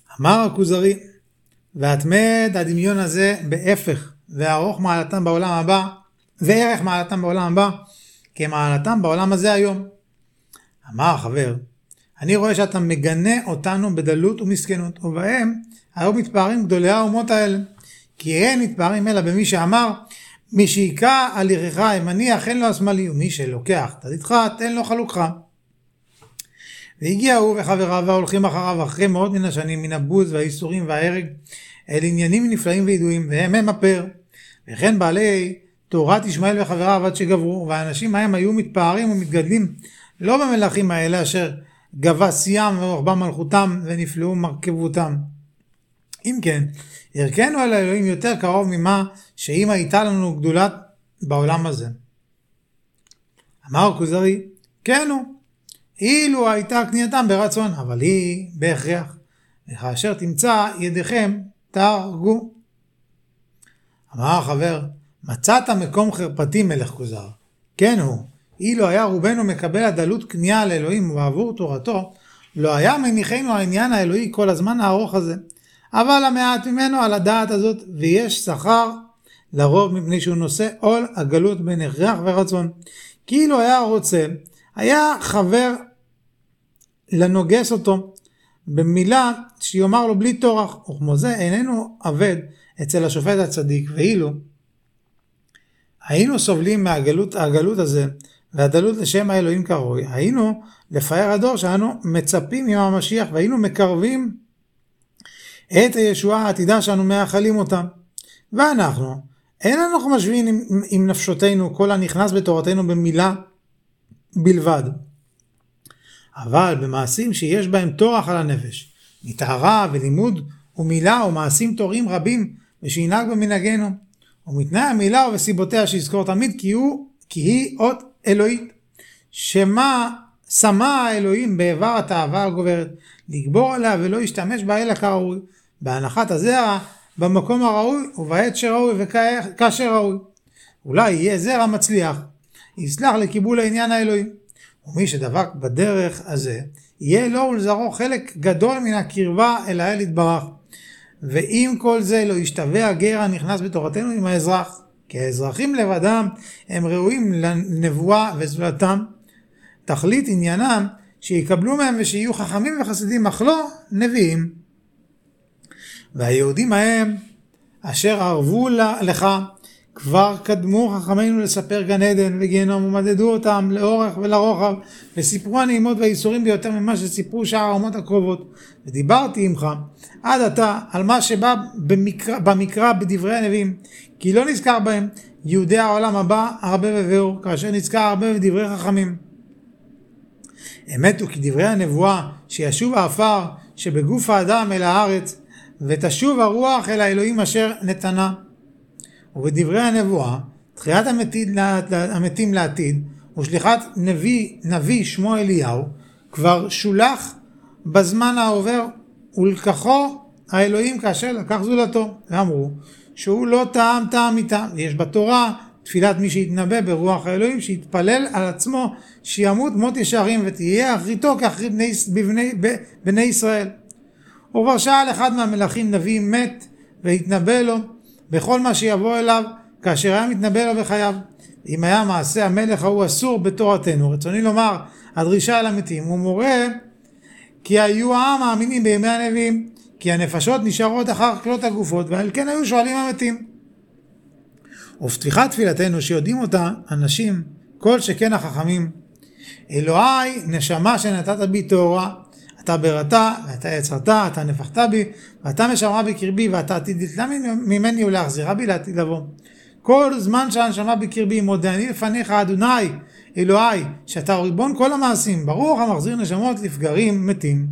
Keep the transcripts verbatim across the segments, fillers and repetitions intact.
אמר הכוזרי, והתמד הדמיון הזה בהפך, וארוך מעלתם בעולם הבא, וערך מעלתם בעולם הבא, כמעלתם בעולם הזה היום. אמר החבר, אני רואה שאתה מגנה אותנו בדלות ומסכנות, ובהם היו מתפארים גדולי האומות האלה, כי אין מתפארים אלא במי שאמר, מי שיקע על ירכך ימני, אין לו השמאלי, ומי שלוקח תדיתך, תן לו חלוקך. והגיע הוא וחבריו והולכים אחריו אחרי מאות מן השנים, מן הבוז והאיסורים וההרג, אל עניינים נפלאים וידועים, והם הם הפר. וכן בעלי תורת ישמעאל וחבריו עד שגברו, והאנשים ההם היו מתפארים ומתגדלים, לא במלאכים האלה אשר גבה סיים ורוחבה מלכותם ונפלאו מרכבותם. אם כן, ערכנו אל האלוהים יותר קרוב ממה שאם הייתה לנו גדולת בעולם הזה. אמר הכוזרי, כן הוא, אילו הייתה קנייתם ברצון, אבל היא בהכרח, וכאשר תמצא ידיכם תהרגו. אמר החבר, מצאת מקום חרפתי מלך כוזר. כן הוא, אילו היה רובנו מקבל הדלות קנייה על אלוהים ובעבור תורתו, לא היה מניחנו העניין האלוהי כל הזמן הארוך הזה. אבל המעט ממנו על הדעת הזאת, ויש שכר לרוב מפני שהוא נושא עול הגלות בין הכרח ורצון. כאילו היה רוצה, היה חבר לנוגס אותו במילה שיאמר לו בלי תורח, וכמו זה איננו עבד אצל השופט הצדיק, ואילו היינו סובלים מהגלות הגלות הזה, והדלות לשם האלוהים כראוי, היינו לפאר הדור שאנו מצפים עם המשיח, והיינו מקרבים את הישועה העתידה שאנו מאחלים אותה. ואנחנו, אין אנחנו משווים עם, עם נפשותנו כל הנכנס בתורתנו במילה בלבד. אבל במעשים שיש בהם תורח על הנפש, מטהרה ולימוד ומילה ומעשים תורים רבים, ושינהג במנהגנו, ומתנאי המילה ובסיבותיה שיזכור תמיד, כי, הוא, כי היא אות אלוהית, שמה שמה האלוהים בעבר התאווה הגוברת, לגבור עליה ולא ישתמש בה אלא כראוי, בהנחת הזרע במקום הראוי ובעת שראוי וכאשר ראוי. אולי יהיה זרע מצליח, יסלח לקיבול העניין האלוהי. ומי שדבק בדרך הזה, יהיה לו ולזרעו חלק גדול מן הקרבה אל האל יתברך. ואם כל זה לא ישתווה הגר הנכנס בתורתנו עם האזרח, כי האזרחים לבדם הם ראויים לנבואה וזולתם. תכלית עניינם שיקבלו מהם ושיהיו חכמים וחסידים, אך לא נביאים. והיהודים ההם אשר ערבו לך, כבר קדמו חכמינו לספר גן עדן וגיהנום, ומדדו אותם לאורך ולרוחב, וסיפרו הנעימות והאיסורים ביותר ממה שסיפרו שאר האומות הקרובות. ודיברתי עמך עד עתה על מה שבא במקרא, במקרא בדברי הנביאים, כי לא נזכר בהם יהודי העולם הבא הרבה בביאור, כאשר נזכר הרבה בדברי חכמים. אמת הוא כי דברי הנבואה שישוב האפר שבגוף האדם אל הארץ, ותשוב הרוח אל האלוהים אשר נתנה. ובדברי הנבואה, תחיית המתים, המתים לעתיד, ושליחת נביא, נביא שמו אליהו, כבר שולח בזמן העובר, ולקחו האלוהים כאשר לקח זולתו. ואמרו שהוא לא טעם טעם איתם, ויש בתורה תפילת מי שיתנבא ברוח האלוהים, שיתפלל על עצמו שימות מות ישרים, ותהיה אחריתו כאחרית בני, בבני, בני ישראל. וכבר שאל אחד מהמלכים נביא מת, והתנבא לו בכל מה שיבוא אליו, כאשר היה מתנבא לו בחייו. אם היה מעשה המלך ההוא אסור בתורתנו, רצוני לומר, הדרישה אל המתים, הוא מורה כי היו העם מאמינים בימי הנביאים, כי הנפשות נשארות אחר כלות הגופות, ועל כן היו שואלים המתים. ובפתיחת תפילתנו שיודעים אותה אנשים, כל שכן החכמים, אלוהי נשמה שנתת בי תאורה, אתה בראתה, ואתה יצרת, אתה נפחת בי, ואתה משמרה בקרבי, ואתה עתיד לתלה ממני ולהחזירה בי לעתיד לבוא. כל זמן שהנשמה בקרבי, מודה אני לפניך, אדוני, אלוהי, שאתה ריבון כל המעשים, ברוך המחזיר נשמות לפגרים מתים.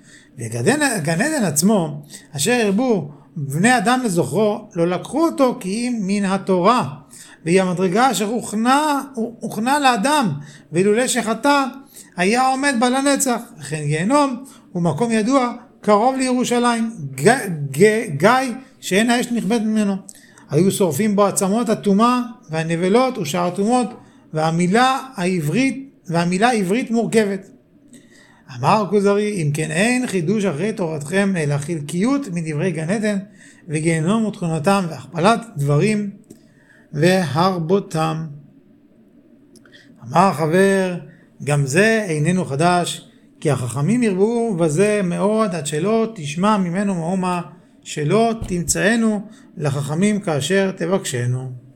וגן עדן עצמו, אשר הרבו בני אדם לזוכרו, לא לקחו אותו כי אם מן התורה, והיא המדרגה אשר הוכנה, הוכנה לאדם, ואילולא שחטא, היה עומד בה לנצח. לכן גיהנום הוא מקום ידוע קרוב לירושלים, ג, ג, גיא שאין האש נכבדת ממנו. היו שורפים בו עצמות הטומאה והנבלות ושאר הטומאות, והמילה העברית והמילה העברית מורכבת. אמר כוזרי, אם כן אין חידוש אחרי תורתכם, אלא חלקיות מדברי גן עדן וגיהנום ותכונתם והכפלת דברים והרבותם. אמר חבר, גם זה איננו חדש, כי החכמים ירבו בזה מאוד עד שלא תשמע ממנו מאומה, שלא תמצאנו לחכמים כאשר תבקשנו.